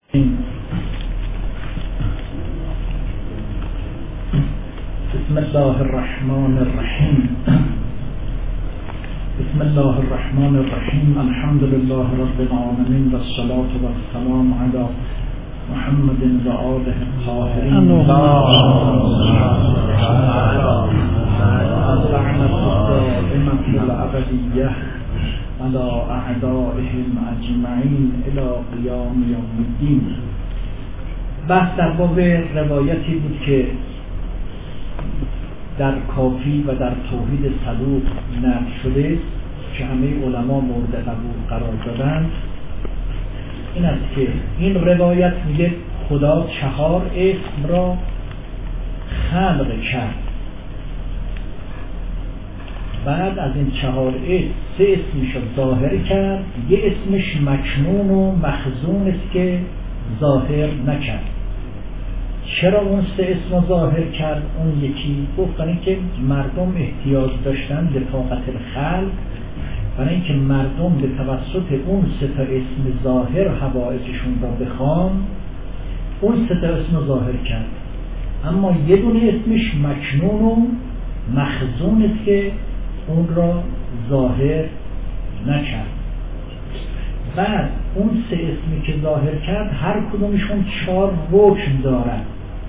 بسم الله الرحمن الرحیم. بسم الله الرحمن الرحیم. الحمد لله رب العالمین و الصلاة و السلام علی محمد و آله الطاهرین. اللعنة الدائمة الأبدية على أعدائهم أجمعین إلى قیام یوم الدین. بحث در باب روایتی بود که در کافی و در توحید صدوق نقل شده که همه علما مورد قبول قرار دادند. این است که این روایت میگه خدا 4 اسم را خلق کرد. بعد از این 4 اسم 3 اسمش رو ظاهر کرد، یه اسمش مکنون و مخزون است که ظاهر نکرد. چرا اون 3 اسم رو ظاهر کرد؟ اون یکی گفتن که مردم احتیاج داشتن به طاقت الخلق، برای اینکه مردم به توسط اون 3 تا اسم ظاهر حوائجشون را بخوان، اون 3 تا اسم رو ظاهر کرد. اما یه دونه اسمش مکنون و مخزون است که اون را ظاهر نکرد. بعد اون 3 اسمی که ظاهر کرد هر کدومشون 4 رکن دارن.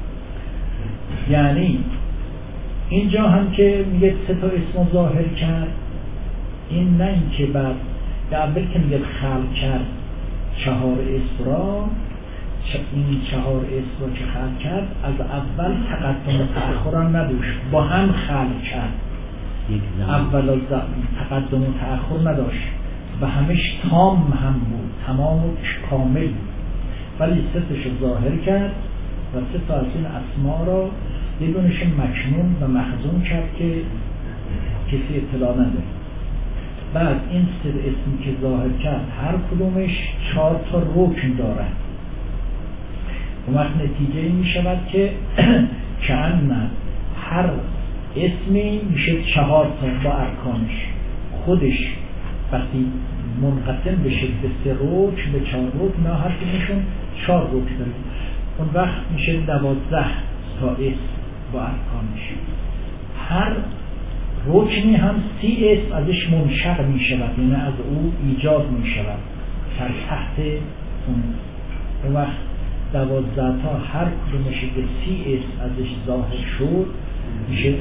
یعنی اینجا هم که میگه 3 تا اسم ظاهر کرد، این نه این که بعد اول که میگه خلق کرد 4 اسم را، این 4 اسم را که خلق کرد از اول تقدم و تأخر هم نداشت، با هم خلق کرد. اول تقدم و تأخر نداشت و همش تام هم بود، تمام و کامل بود، ولی 3 تاشو ظاهر کرد و 3 تا از این اسما را یه دونش مکنون و مخزون کرد که کسی اطلاع نداره. بعد این 3 اسمی که ظاهر کرد هر کدومش 4 تا رکن داره. اون وقت نتیجه این می شود که کأن هر اسمی میشه 4 تا با ارکانش. خودش وقتی منقسم بشه به 3 رکن به 4 رکن، نه هر کدومشون 4 رکن داره، اون وقت میشه 12 تا اسم با ارکانش. هر رکنی هم 30 اسم ازش منشق میشود، یعنی از او ایجاد میشود در تحت اون وقت 12 تا هر کدومش که 30 اسم ازش ظاهر شد میشه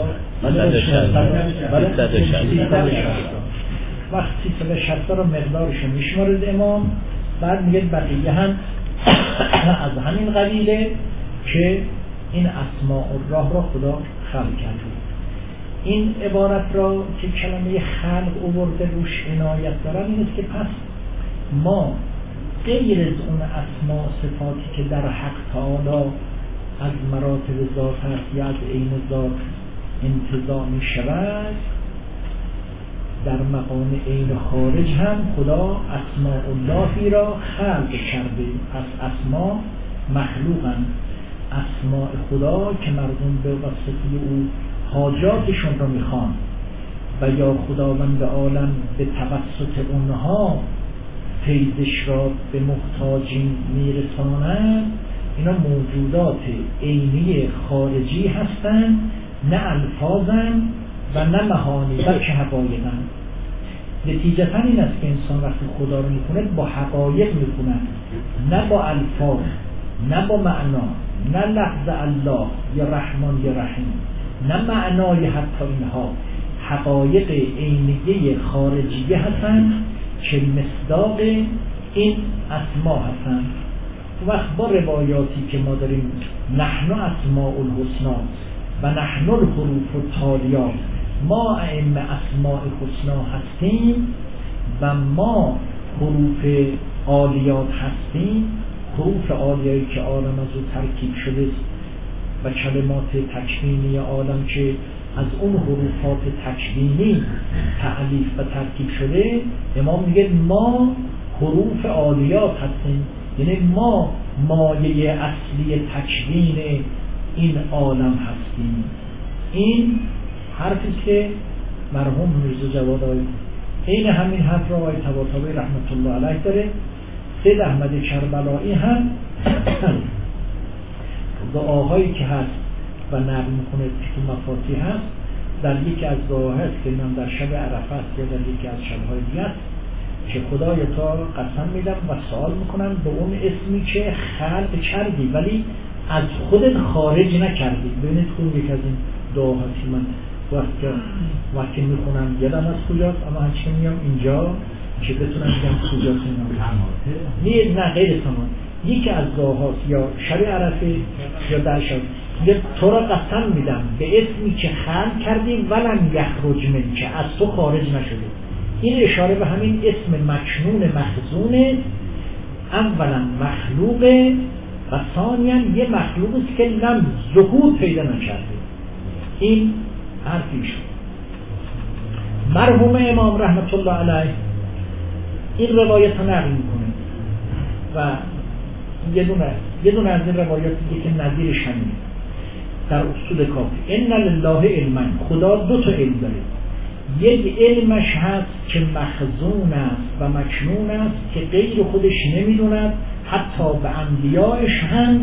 360. وقت 360 رو مقدارش میشمارد امام. بعد میگه بقیه هم از همین قبیله که این اسماء الله را خدا خلق کرده. این عبارت را که کلمه خلق آورده روش عنایت دارن این است که پس ما غیر از اون اسماء صفاتی که در حق تعالی از مراتب ذات هست یا از عین ذات انتزاع می شود، در مقام عین خارج هم خدا اسماء اللهی را خلق کرده. پس اسماء مخلوقن، اسماء خدا که مردم به واسطه او حاجاتشون را میخوان و یا خداوند عالم به توسط اونها فیضش را به محتاجین میرسانند، اینا موجودات عینی خارجی هستند، نه الفاظن و نه معانی بلکه حقایقن. نتیجتا این است که انسان وقتی خدا رو میخونه با حقایق میخونه، نه با الفاظ، نه با معنا، نه لفظ الله یا رحمان یا رحیم، نه معنای حتی اینها. حقایق عینیه خارجیه هستند که مصداق این اسما هستند. وقت با روایاتی که ما داریم نحن اسماء الحسنا و نحن الحروف التالیات، ما ائمه اسماء حسنا هستیم و ما حروف عالیات هستیم. حروف عالیایی که عالم از او ترکیب شده و کلمات تکوینی عالم که از اون حروفات تکوینی تألیف و ترکیب شده، امام میگه ما حروف عالیات هستیم، یعنی ما مایه اصلی تکوین این عالم هستیم. این حرفی که مرحوم میرزا جواد این همین حرف را آقای طباطبایی رحمت الله علیه داره سید احمد کربلایی هم دعاهایی که هست و نقل میکنه که تو مفاتیح هست، در یکی از دعاها هست که من در شب عرفه است یا در یکی از شب‌های دیگه است که خدایا تا قسم میدم و سوال میکنم به اون اسمی که خلق کردی ولی از خودت خارج نکردی. ببینید خود یک از این دعاهاتی من وقتی میخونم یادم از کجاست، اما هرچی میام اینجا که بتونم بگم کجاست اینا. نه غیر تمام. یکی از دعاهاست یا شب عرفه یا در شب تو را قسم میدم به اسمی که خلق کردی ولم یخرج من، که از تو خارج نشده. این اشاره به همین اسم مکنون مخزونه، اولا مخلوقه و ثانیاً یه مخلوق است که لم ظهور پیدا نکرده. این حرفیش. مرحوم امام رحمت الله علیه این روایت رو نقل میکنه و یه دونه از این روایات دیگه که نظیرش همینه در اصول کافی. ان لله علما، خدا دو تا علم داره. یک علمش هست که مخزون است و مکنون است که غیر خودش نمیدوند، حتی به انبیایش هم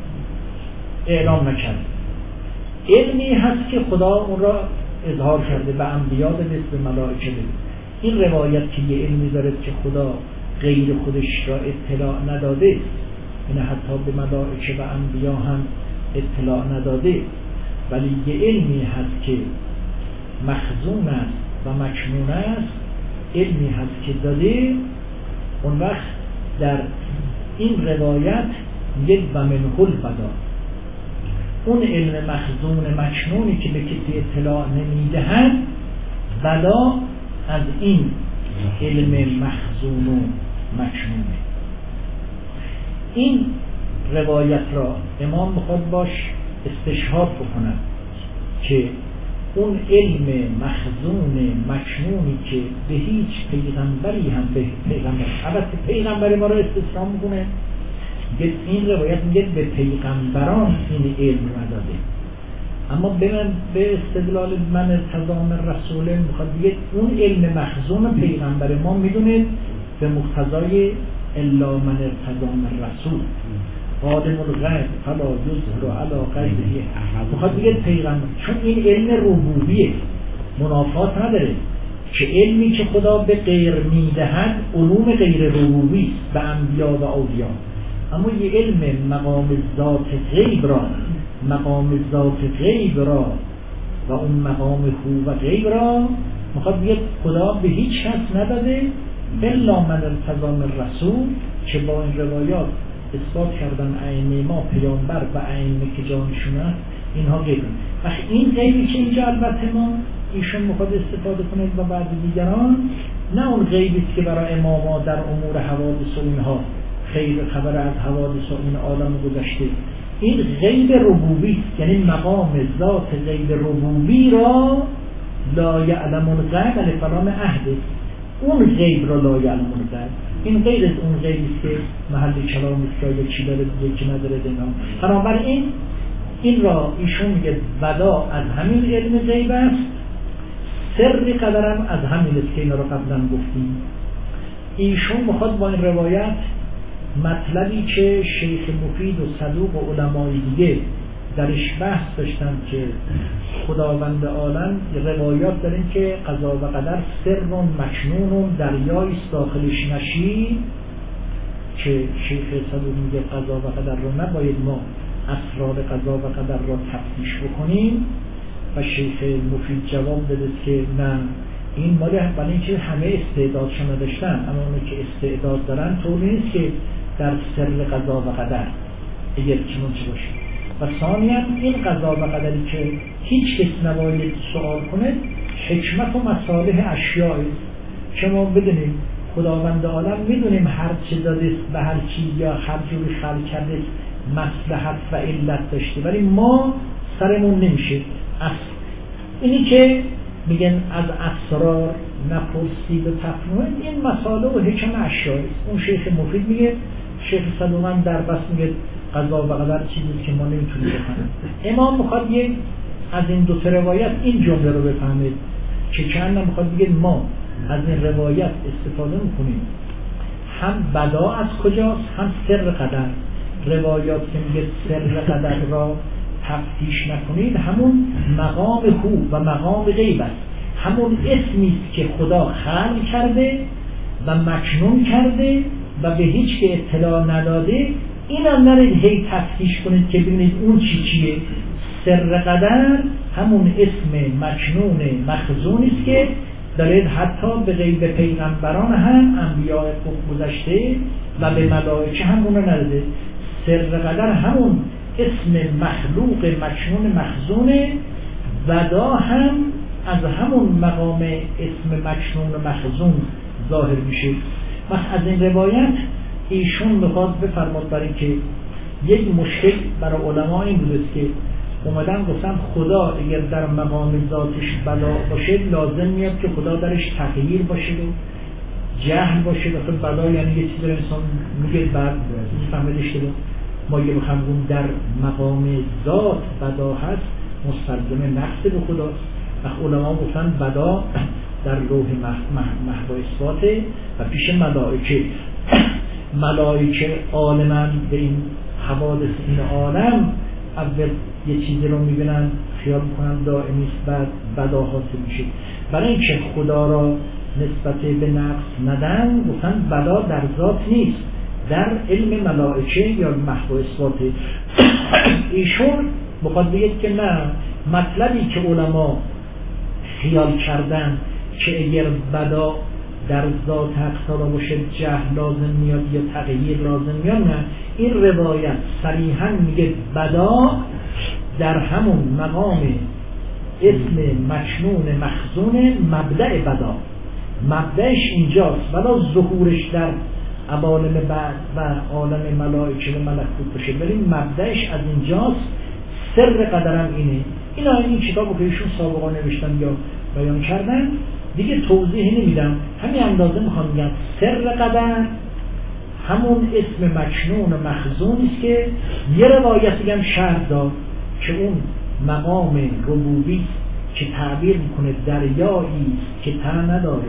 اعلام نکرده. علمی هست که خدا اون را اظهار کرده، به انبیا داده، به ملائکه داده. این روایت که یه علمی داره که خدا غیر خودش را اطلاع نداده، این حتی به ملائکه و انبیا هم اطلاع نداده، ولی یه علمی هست که مخزون است و مکنون است، علمی هست که داده. اون وقت در این روایت یک و منه البدا، اون علم مخزون مکنونی که به کسی اطلاع نمیدهند، بدا از این علم مخزون و مکنونه. این روایت را امام میخواد باش استشهاد بکنن که اون علم مخزون مکنونی که به هیچ پیغمبری هم به پیغمبر، البته پیغمبر ما را استثنا میکنه، این روایت میگه به پیغمبران این علم نداده، اما به استدلال من ارتضام رسوله میخواد بگه اون علم مخزون پیغمبر ما میدونه به مقتضای الا من ارتضام رسول عالم الغیب فلا یظهر علی غیبه، میخواد بگه پیغمبر، چون این علم ربوبیه منافات نداره که علمی که خدا به غیر میدهد علوم غیر ربوبی به انبیا و اولیا، اما یه علم مقام ذات غیب را و اون مقام هو و غیب را میخواد بگه خدا به هیچ کس نداده الا من ارتضام رسول، که با این روایات اثبات کردن ائمه ما پیامبر و ائمه که جانشون است اینها غیب. وقتی این غیبی که اینجا البته ما ایشون میخواد استفاده کنه و بعد دیگران، نه اون غیبی که برای اماما در امور حوادث و اینها خیر خبر از حوادث و این عالم گذشته، این غیب ربوبی، یعنی مقام ذات غیب ربوبی را لا یعلم الغیب لفلان عهده، اون غیب را لا یعلم الغیب، این غیر از اون غیبی که محل کلام است که چی داره یکی نداره دینا. بنابراین این را ایشون میگه بدا از همین علم غیب است، سر قدرم از همین است که اینا را قبلا گفتیم. ایشون میخواد با این روایت مطلبی که شیخ مفید و صدوق و علمای دیگه درش بحث داشتن که خداوند عالم روایات داریم که قضا و قدر سر و مکنون و دریایست داخلش نشید، که شیخ صدوق میگه قضا و قدر رو نباید ما اسرار قضا و قدر را تفتیش بکنیم، و شیخ مفید جواب داده که نه، این مالی ولی اینکه همه استعدادشون نداشتن، اما اونی که استعداد دارن طور نیست که در سر قضا و قدر اگر چنون چه باشه. و ثانیاً این قضا و قدری که هیچ کس نباید سوال کنه، حکمت و مصالح اشیاء که ما بدونیم خداوند عالم میدونیم هر چه داده به هر چیز یا هر جوری خلق کرده مصلحت و علت داشته، ولی ما سرمون نمیشه. اینی که میگن از اسرار نپرسی به تفنون، این مسائل و حکم اشیاء. اون شیخ مفید میگه، شیخ صدوق هم در بس میگه قضا و قدر چیزی که ما نمیتونیم بفهمیم. امام میخواد یه از این دو تا روایت این جمله رو بفهمید که چند میخواد بگه ما از این روایت استفاده میکنیم، هم بدا از کجاست هم سر قدر. روایات که میگه سر قدر را تفتیش نکنید همون مقام هو و مقام غیب است، همون اسمی است که خدا خلق کرده و مکنون کرده و به هیچ که اطلاع نداده. اینم نرید هی تفتیش کنید که ببینید اون چیه. سر قدر همون اسم مکنون مخزون است که دارید حتی به غیب پیغمبران هم انبیاء گذشته و به ملائکه هم اونو نداده. سر قدر همون اسم مخلوق مکنون مخزونه. ودا هم از همون مقام اسم مکنون مخزون ظاهر میشه. از این روایت ایشون میخواد بفرماد برای که یک مشکل برای علما این بوده که اومدن گفتن خدا اگر در مقام ذاتش بلا باشه لازم میاد که خدا درش تغییر باشه و جهل باشه. مثلا بلا یعنی یه چیزی رو انسان میگه بعد فهمیدش که ما یه بخمون در مقام ذات بلا هست مستلزم نقص به خداست. و علما گفتن بلا در لوح محو اثباته و پیش ملائکه عالماً به این حوادث این عالم اول یه چیزی رو میبینن خیال میکنن دائمی است بعد بلا حاصل میشه. برای اینکه خدا را نسبت به نقص ندن گفتن بلا در ذات نیست، در علم ملائکه یا محو اثباته. ایشون بخواد بگید که نه، مطلبی که علما خیال کردن که اگر بدا در ذات حق را باشه جهل لازم میاد یا تغییر لازم میاد، نه، این روایت صریحا میگه بدا در همون مقام اسم مکنون مخزون مبدأ بدا، مبدأش اینجاست، ولی ظهورش در عوالم بعد و عالم ملائکه و ملکوت باشه، ولی مبدأش از اینجاست. سر قدرم اینه. این کتابو که ایشون سابقا نوشتن یا بیان کردن دیگه توضیح نمیدم، همین اندازه میخوام بگم سر قدر همون اسم مکنون و مخزونی است که یه روایتی هم شرح داد که اون مقام ربوبی که تعبیر میکنه دریایی که ته نداره،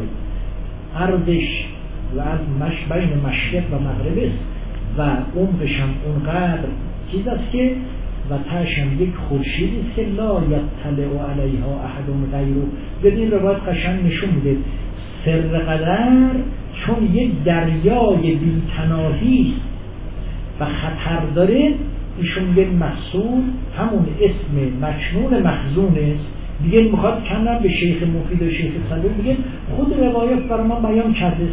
عرضش و از بین مشرق و مغرب است و عمقش هم اونقدر چیز است که و تهش هم یک خورشیدی است که لا یطلع علیها احد غیره. بدین روایت قشنگ نشون میده سر قدر چون یک دریای بی‌تناهی و خطر داره، ایشون یک محصول همون اسم مکنون مخزون است. دیگه میخواد کم به شیخ مفید و شیخ صدوق میگه خود روایت برای ما بیان کرده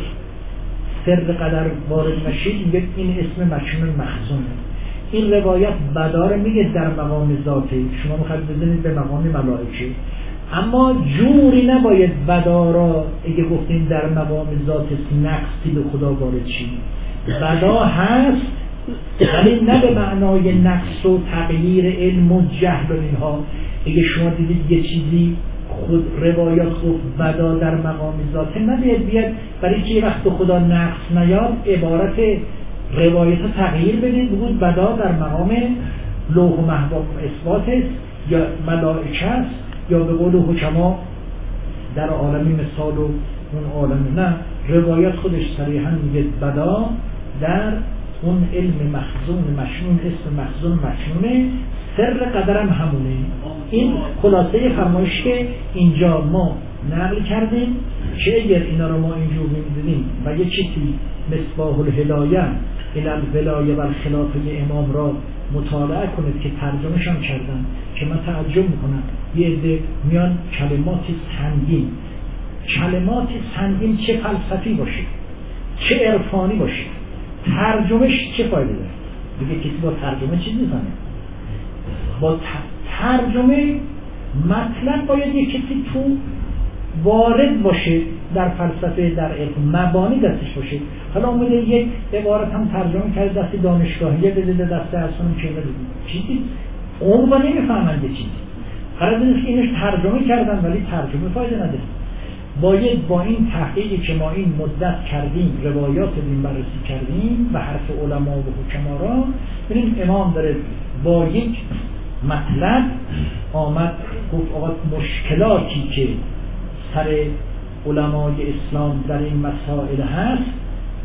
سر قدر وارد نشید، میگه این اسم مکنون مخزونه. این روایت بدار میگه در مقام ذاتی، شما میخواید بزنید به مقام ملائکه، اما جوری نباید بدارا اگه گفتین در مقام ذات نقصی به خدا وارد شید. بدا هست ولی نه به معنای نقص و تغییر علم و جهل و اینها. اگه شما دیدید یه چیزی خود روایات گفت بدا در مقام ذاته، نباید بیاد برای که یه وقت خدا نقص نیاد عبارت روایت ها تغییر بدید بگید بدا در مقام لوح و محو اثبات است یا ملائکه است یا به قول حکما در عالمی مثال و اون عالمی. نه، روایت خودش صریحا میگه بدا در اون علم مخزون مشنون اسم مخزون مشنونه. سر قدرم همونه. این خلاصه فرمایش که اینجا ما نقل کردیم که اگر اینا رو ما اینجور می‌دیدیم و یه چیزی مصباح الهدایه الی الولایه و الخلافه امام را مطالعه کنید که ترجمه‌ش هم کردن که من تعجب میکنم یه عده میان کلماتی سنگین چه فلسفی باشه چه عرفانی باشه ترجمهش چه فایده داره؟ دیگه کسی با ترجمه چیز میزنه؟ با ترجمه مطلب باید یک کسی تو وارد باشه در فلسفه در علم مبانی دستش باشه. حالا اومده یک عبارت هم ترجمه کرده دست دانشگاهیه بده دست اصلا که چیزی اون با نمیفهمند چیزی قرار نیست که اینش ترجمه کردن ولی ترجمه فایده نداره. باید با این تحقیقی که ما این مدت کردیم روایات دین بررسی کردیم و حرف علما و حکما را ببینیم امام داره با یک مطلب آمد گفت آقا مشکلاتی که سر علمای اسلام در این مسائل هست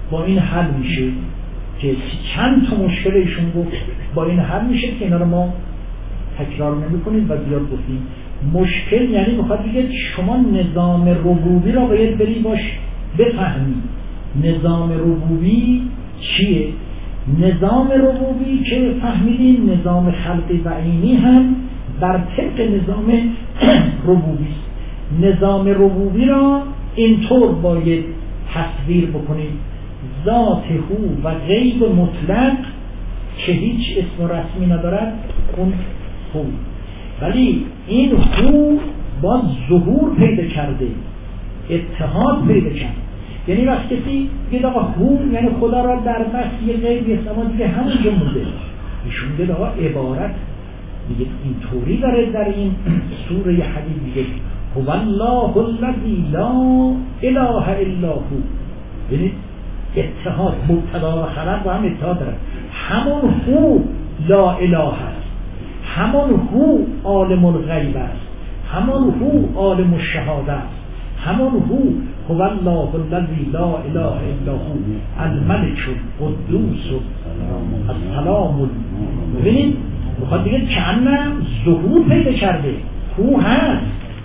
با این حل میشه که چند تا مشکل ایشون گفت با این حل میشه که اینا رو ما تکرار نمی‌کنیم و زیاد گفتیم. مشکل یعنی میخواد بگه شما نظام ربوبی را باید بری باش بفهمی. نظام ربوبی چیه؟ نظام ربوبی که فهمیدین نظام خلقی و عینی هم بر طبق نظام ربوبی است. نظام ربوبی را اینطور باید تصویر بکنید: ذات هو و غیب مطلق که هیچ اسم و رسمی ندارد، اون هو، ولی این هو با ظهور پیدا کرده، اتحاد پیدا کرده. یعنی وقتی کسی بگید آقا هو یعنی خدا را در بس یه غیبی است اما دیگه همونجا مونده، ایشون بگید آقا عبارت دیگه این طوری داره در این سوره حدید دیگه هو الله الذی لا اله الا هو، یعنی اتحاد، مبتدا و خبر با هم اتحاد داره. همون هو لا اله است، همون هو عالم الغیب است، همون هو عالم الشهاده است، همون هو الله الذی لا اله الا هو الملک القدوس السلام. ببینید میخواد دیگه چندم ظهور پیدا کرده، هو هست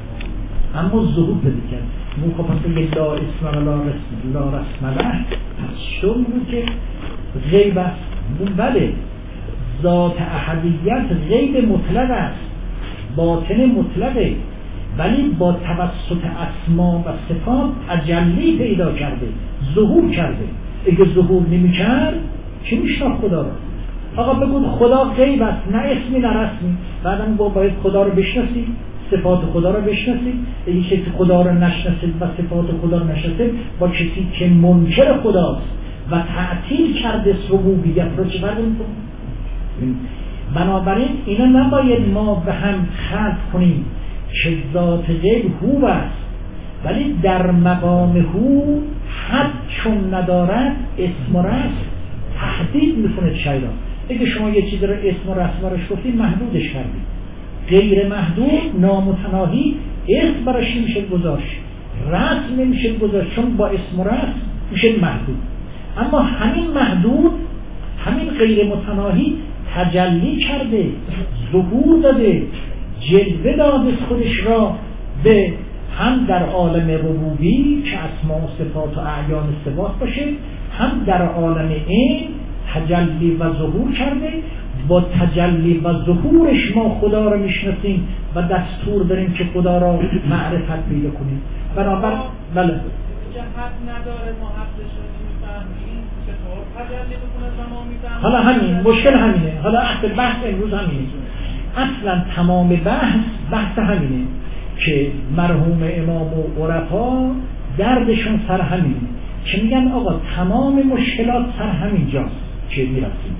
اما ظهور پیدا کرده. مخاطب بگه لا اسم لا رسم له، پس شون بود که غیب است. بله ذات احدیت غیب مطلق است، باطن مطلقه، ولی با توسط اسما و صفات تجلی پیدا کرده، ظهور کرده. اگه ظهور نمی کرد چی میشناخت خدا رو؟ آقا بگو خدا غیب است، نه اسمی نه رسمی، بعدم باید خدا رو بشناسید، صفات خدا رو بشناسید. اگه کسی خدا رو نشناسید و صفات خدا رو نشناسید، با کسی که منکر خداست و تعطیل کرده ربوبیت رو چه فرقی میکنه؟ بنابراین اینا نباید ما به هم خلط کنیم که ذات غیب هو است، ولی در مقام هو حد چون ندارد اسم و رسم تحدید میکنه شیدا. اگه شما یه چیزی رو اسم و رسم براش گفتید محدودش کردید، غیر محدود نامتناهی اسم براش نمیشه گذاشت، رسم نمیشه گذاشت، چون با اسم و رسم میشه محدود. اما همین محدود، همین غیر متناهی تجلی کرده، ظهور داده، جلوه داده خودش را به هم در عالم ربوبی که اسماء و صفات و اعیان ثبات باشه، هم در عالم این تجلی و ظهور کرده. با تجلی و ظهورش ما خدا را میشناسیم و دستور داریم که خدا را معرفت پیدا کنیم. بنابراین بله جهت نداره، ما حقش رو نمیفهمیم، چطور تجلی بکنه و ما میفهمیم. حالا همین مشکل همینه. حالا اصل بحث امروز همینه. اصلا تمام بحث همینه که مرحوم امام و عرفا دردشون سر همینه که میگن آقا تمام مشکلات سر همین جاست که میرسیم.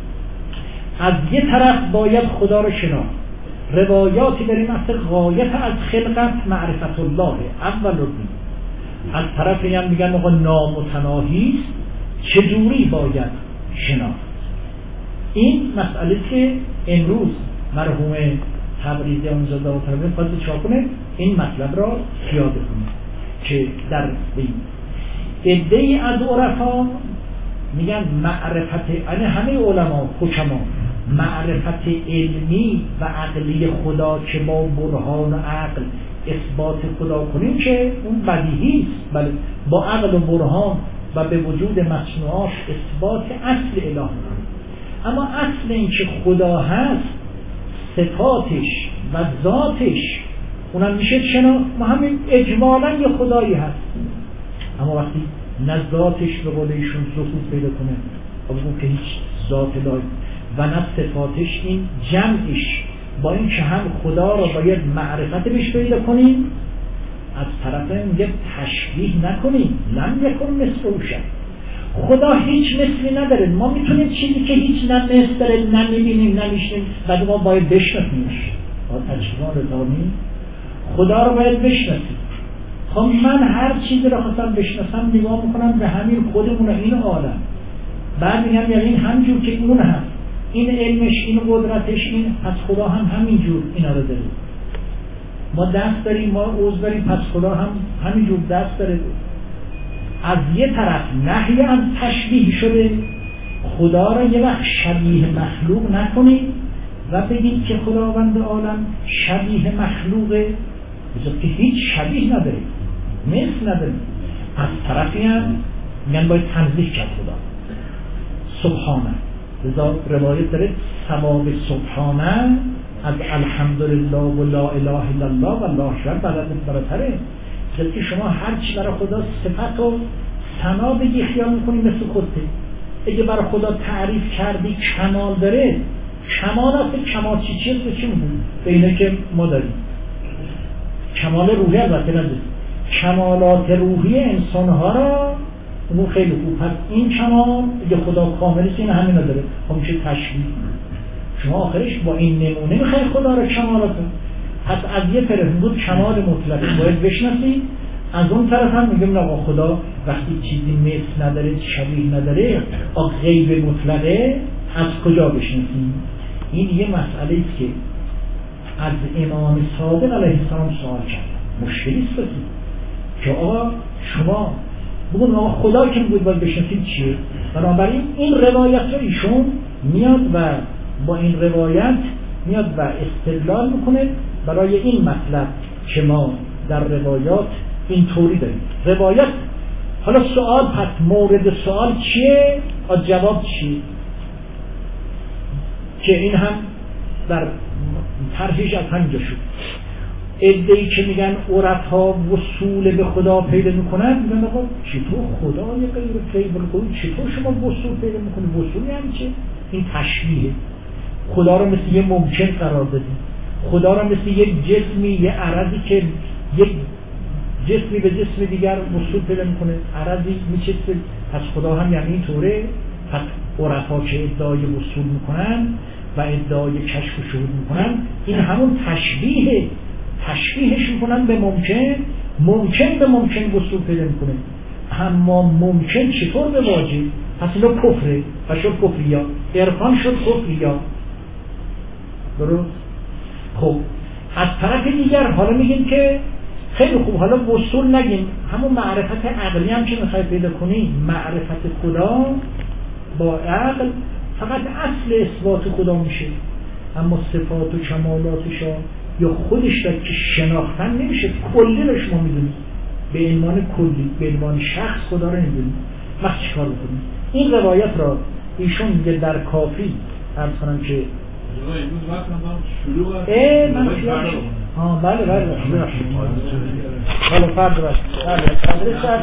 از یه طرف باید خدا رو شناخت، روایاتی داریم اصل غایت از خلقت معرفت الله اول رو دیم. از طرفی هم میگن آقا نامتناهی است، چجوری باید شناخت. این مسئله که امروز مرحوم تبریزی اونزاده و تبریزی خواهد چاپ کنه، این مطلب را پیاده کنه که در عده‌ای از عرفا میگن معرفت، یعنی همه علما حکما، معرفت علمی و عقلی خدا که با برهان و عقل اثبات خدا کنیم که اون بدیهی است، بله با عقل و برهان و به وجود مصنوعات اثبات اصل اله کنیم. اما اصل این که خدا هست، صفاتش و ذاتش اونم میشه شناخت. ما همین اجمالا یه خدایی هست، اما وقتی نه ذاتش به قول ایشون ظهور پیدا کنه اون که هیچ ذات الهی و نه صفاتش، این جمعش با این که هم خدا را باید معرفت بهش پیدا کنیم، از طرف میگه تشبیه نکنیم، لم یکن مثل او شد. خدا هیچ مثلی نداره. ما میتونیم چیزی که هیچ نه مثل داره نه میبینیم نه میشنیم بعد ما باید بشناسیمش. تجربه رضانی خدا رو باید بشناسیم. خب من هر چیزی رو خواستم بشناسم نگاه میکنم به همین خودمون این عالم، بعد میگم یعنی این همجور که اون هست، این علمش، این قدرتش، این پس خدا هم همینجور اینا رو داره. ما دست داریم، ما عضو داریم، پس خدا هم همینجور دست داره. از یه طرف نهی از تشبیه شده، خدا را یه وقت شبیه مخلوق نکنید و بگید که خداوند عالم شبیه مخلوقه، بذار که هیچ شبیه نداره، مثل نداره. از طرفی هم میگن باید تنزیه کرد خدا، سبحانه. لذا روایت داره ثواب سبحانه از الحمدلله و لا اله الا الله و الله اکبر براتره. که شما هر چی برای خدا صفت و ثنا بگی خیال میکنی مثل خودته. اگه برای خدا تعریف کردی کمال داره، کمال هست. کمال چیه به چی میگون؟ به اینه که ما داریم کمال روحی، البته نداریم کمالات روحی انسانها را، اون خیلی خوب. پس این کمال اگه خدا کاملیست این همین نداره، خب میشه تشبیه. شما آخرش با این نمونه میخوای خدا را کمالات. پس از یه طرف بود کمال مطلق باید بشناسید، از اون طرف هم میگم آقا خدا وقتی چیزی مثل نداره، شبیه نداره، غیب مطلقه، از کجا بشناسیم؟ این یه مسئله است که از امام صادق علیه السلام سوال کرد. مشکلی است که آقا شما بگون آقا خدا که بود باید بشناسید چیه؟ بنابراین این روایت رو ایشون میاد و با این روایت میاد و استدلال میکنه برای این مطلب که ما در روایات این طوری داریم. روایت حالا سوال، پس مورد سوال چیه؟ جواب چیه؟ که این هم در طرحش از همینجا شد. عده‌ای که میگن عرفا وصول به خدا پیدا میکنن، میگن آقا چطور خدا یه غیر القیوم، چطور شما وصول پیدا میکنید؟ وصول یعنی چه؟ این تشبیه. خدا رو مثل یه ممکن قرار دادیم، خدا رو مثل یک جسمی، یه عرضی که یک جسمی به جسم دیگر وصول پیدا میکنه، عرضی میچسبه. پس خدا هم یعنی اینطوره. پس عرفا که ادعای وصول میکنن و ادعای کشف و شهود میکنن، این همون تشبیه، تشبیهش میکنن به ممکن. ممکن به ممکن وصول پیدا میکنه، اما ممکن چطور به واجب؟ پس اینا کفره و شد کفریا، عرفان شد کفریا. درست؟ خب از طرف دیگر حالا میگیم که خیلی خوب، حالا وصول نگیم، همون معرفت عقلی هم که میخوای پیدا کنی، معرفت خدا با عقل فقط اصل اثبات خدا میشه، اما صفات و کمالاتش یا خودش را که شناختن نمیشه. کلی رو شما میدونید، به عنوان کلی، به عنوان شخص خدا رو نمیدونید. ما چیکار بکنیم؟ این روایت را ایشون میگه در کافی عرض کنم که بله حالا فرد